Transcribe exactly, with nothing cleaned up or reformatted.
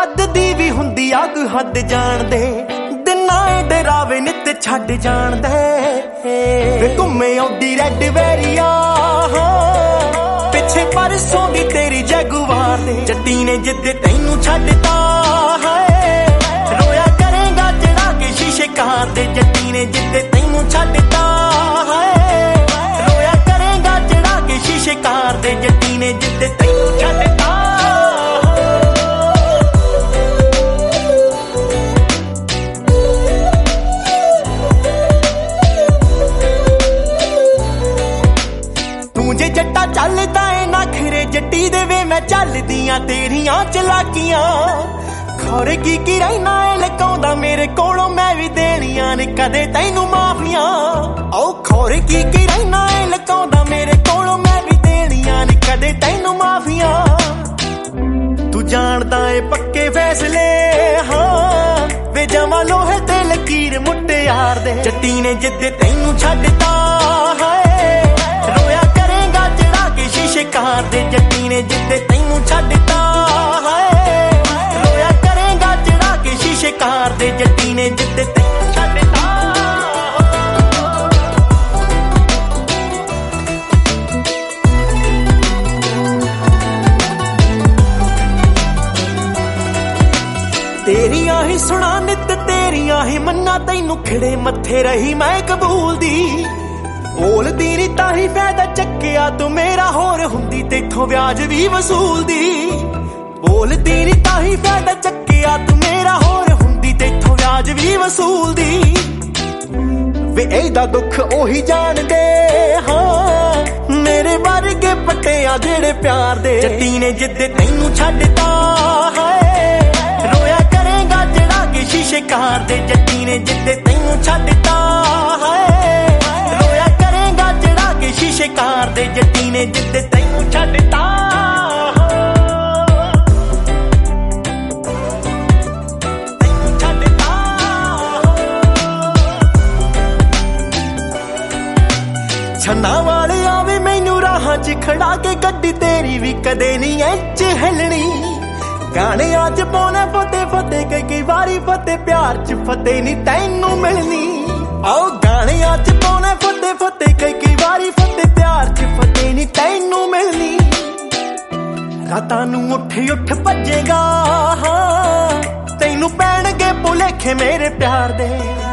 ਅੱਧ ਦੀ ਵੀ ਹੁੰਦੀ ਅੱਗ ਹੱਦ ਜਾਣਦੇ ਦਿਨਾਂ ਏ ਡਰਾਵੇ ਨਿੱਤ ਛੱਡ ਜਾਣਦੇ ਵੇ ਘੁੰਮੇ ਆਉਂਦੀ ਰੈਡ ਵੈਰੀਆ ਪਿੱਛੇ ਪਰਸੋਂ ਦੀ ਤੇਰੀ ਜਗੁਆਰ ਦੇ ਜੱਟੀ ਨੇ ਜਿੱਦ ਤੈਨੂੰ ਛੱਡਤਾ ਹੈ ਰੋਇਆ ਕਰੇਗਾ ਚੜਾ ਕੇ ਸ਼ੀਸ਼ੇ ਕਾਰ ਦੇ ਜੱਟੀ ਨੇ ਜਿੱਦ ਤੈਨੂੰ ਛੱਡਤਾ ਹੈ ਰੋਇਆ ਕਰੇਗਾ ਚੜਾ ਕੇ ਸ਼ੀਸ਼ੇ ਕਾਰ ਦੇ ਜੱਟੀ ਨੇ ਜਿੱਦ ਤੈਨੂੰ ਛੱਡਤਾ ਜੱਟਾ ਚੱਲਦਾ ਏ ਨਖਰੇ ਜੱਟੀ ਦੇ ਵੇ ਮੈਂ ਚੱਲਦੀਆਂ ਤੇਰੀਆਂ ਚਲਾਕੀਆਂ ਖੌਰੇ ਕੀ ਕੀ ਰਹਿਣਾ ਏ ਲਕਾਉਂਦਾ ਮੇਰੇ ਕੋਲੋਂ ਮੈਂ ਵੀ ਦੇਣੀਆਂ ਨੇ ਕਦੇ ਤੈਨੂੰ ਮਾਫੀਆਂ ਓ ਖੌਰੇ ਕੀ ਕੀ ਰਹਿਣਾ ਏ ਲਕਾਉਂਦਾ ਮੇਰੇ ਕੋਲੋਂ ਮੈਂ ਵੀ ਦੇਣੀਆਂ ਨੇ ਕਦੇ ਤੈਨੂੰ ਮਾਫੀਆਂ ਤੂੰ ਜਾਣਦਾ ਏ ਪੱਕੇ ਫੈਸਲੇ ਹਾਂ ਵੇ ਜਮਾ ਲੋਹੇ ਤੇ ਲਕੀਰ ਮੁੱਟਿਆਰ ਦੇ ਜੱਟੀ ਨੇ ਜਿੱਦ ਤੈਨੂੰ ਛੱਡਤਾ ਹੈ ਸ਼ੀਸ਼ੇ ਕਾਰ ਦੇ ਜੱਟੀ ਨੇ ਜਿੱਦੇ ਤੈਨੂੰ ਛੱਡਤਾ ਹੈ ਰੋਇਆ ਕਰੇਗਾ ਚੜਾ ਕੇ ਸ਼ੀਸ਼ੇ ਕਾਰ ਦੇ ਜੱਟੀ ਨੇ ਜਿੱਦੇ ਤੈਨੂੰ ਛੱਡਤਾ ਤੇਰੀਆਂ ਹੀ ਸੁਣਾ ਨਿੱਤ ਤੇਰੀਆਂ ਹੀ ਮੰਨਾ ਤੈਨੂੰ ਖਿੜੇ ਮੱਥੇ ਰਹੀ ਮੈਂ ਕਬੂਲ ਦੀ ਬੋਲਦੀ ਨੀ ਤਾਂ ਹੀ ਫਾਇਦਾ ਚੱਕਿਆ ਤੂੰ ਮੇਰਾ ਹੋਰ ਹੁੰਦੀ ਤੇਥੋਂ ਵਿਆਜ ਵੀ ਵਸੂਲਦੀ ਬੋਲਦੀ ਨੀ ਤਾਂ ਹੀ ਫਾਇਦਾ ਚੱਕਿਆ ਤੂੰ ਮੇਰਾ ਹੋਰ ਹੁੰਦੀ ਤੇਥੋਂ ਵਿਆਜ ਵੀ ਵਸੂਲਦੀ ਵੇ ਇਹਦਾ ਦੁੱਖ ਉਹੀ ਜਾਣਦੇ ਹਾਂ ਮੇਰੇ ਵਰਗੇ ਪੱਟਿਆ ਜਿਹੜੇ ਪਿਆਰ ਦੇ ਜੱਟੀ ਨੇ ਜਿੱਦ ਤੈਨੂੰ ਛੱਡਤਾ ਹੈ ਰੋਇਆ ਕਰੇਗਾ ਚੜਾ ਕੇ ਸ਼ੀਸ਼ੇ ਕਾਰ ਦੇ ਜੱਟੀ ਨੇ ਜਿੱਦ ਤੈਨੂੰ ਛੱਡਤਾ ਹੈ ਸ਼ੀਸ਼ੇ ਕਾਰ ਦੇ ਜੱਟੀ ਨੇ ਜਿੱਦ ਤੈਨੂੰ ਛੱਡਤਾ ਤੈਨੂੰ ਛੱਡਤਾ ਛੰਨਾ ਵਾਲੇ ਆਵੇ ਮੈਨੂੰ ਰਾਹਾਂ 'ਚ ਖੜਾ ਕੇ ਗੱਡੀ ਤੇਰੀ ਵੀ ਕਦੇ ਨਹੀਂ ਇੰਚ ਹਿੱਲਣੀ ਗਾਣੇ ਅੱਜ ਪਾਉਣੇ ਫਤਿਹ ਫਤਿਹ ਕਈ ਕਈ ਵਾਰੀ ਫਤਿਹ ਪਿਆਰ 'ਚ ਫਤਿਹ ਨਹੀਂ ਤੈਨੂੰ ਮਿਲਣੀ ਆਓ ਗਾਣੇ ਅੱਜ ਪਾਉਣੇ ਫਤਿਹ ਫਤਿਹ ਕਈ ਕਈ ਵਾਰੀ ਫਤਿਹ ਪਿਆਰ 'ਚ ਫਤਿਹ ਨਹੀਂ ਤੈਨੂੰ ਮਿਲਣੀ ਰਾਤਾਂ ਨੂੰ ਉੱਠ ਉੱਠ ਭੱਜੇਗਾ ਤੈਨੂੰ ਪੈਣਗੇ ਭੁਲੇਖੇ ਮੇਰੇ ਪਿਆਰ ਦੇ